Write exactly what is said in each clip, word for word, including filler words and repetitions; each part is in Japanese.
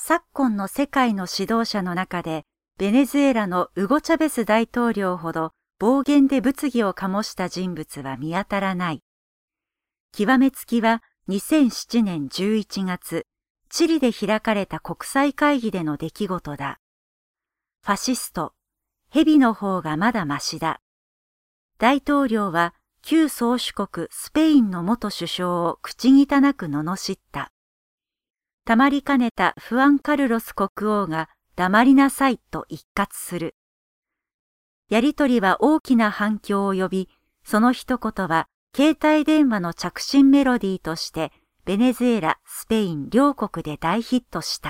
昨今の世界の指導者の中で、ベネズエラのウゴ・チャベス大統領ほど暴言で物議を醸した人物は見当たらない。極めつきはにせんななねんじゅういちがつ、チリで開かれた国際会議での出来事だ。ファシスト、蛇の方がまだましだ。大統領は旧宗主国スペインの元首相を口汚く罵った。たまりかねたフアン・カルロス国王が黙りなさいと一喝する。やりとりは大きな反響を呼び、その一言は携帯電話の着信メロディーとしてベネズエラ、スペイン両国で大ヒットした。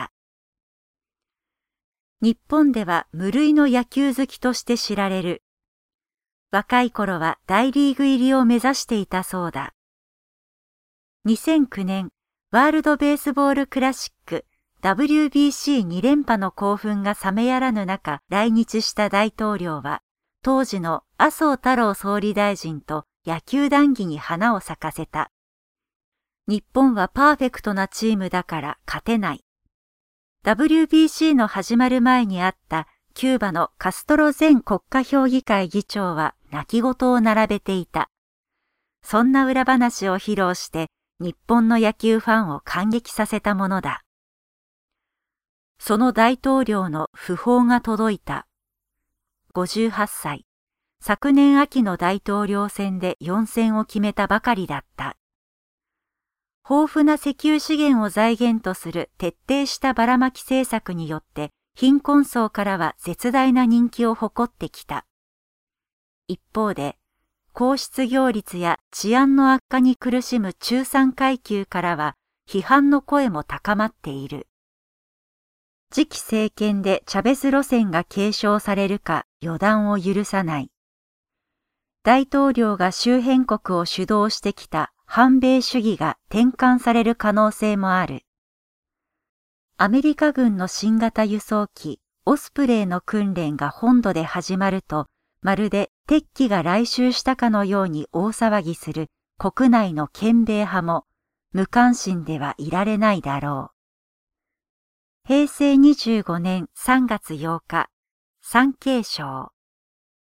日本では無類の野球好きとして知られる。若い頃は大リーグ入りを目指していたそうだ。にせんきゅうねん、ワールドベースボールクラシック ダブリュービーシーに 連覇の興奮が冷めやらぬ中来日した大統領は、当時の麻生太郎総理大臣と野球談義に花を咲かせた。日本はパーフェクトなチームだから勝てない。ダブリュービーシー の始まる前にあったキューバのカストロ前国家評議会議長は泣き言を並べていた。そんな裏話を披露して日本の野球ファンを感激させたものだ。その大統領の訃報が届いた。ごじゅうはっさい、昨年秋の大統領選でよんせんを決めたばかりだった。豊富な石油資源を財源とする徹底したばらまき政策によって貧困層からは絶大な人気を誇ってきた。一方で、高失業率や治安の悪化に苦しむ中産階級からは批判の声も高まっている。次期政権でチャベス路線が継承されるか予断を許さない。大統領が周辺国を主導してきた反米主義が転換される可能性もある。アメリカ軍の新型輸送機オスプレイの訓練が本土で始まると、まるで敵機が来襲したかのように大騒ぎする国内の親米派も無関心ではいられないだろう。へいせいにじゅうごねんさんがつようか、産経省。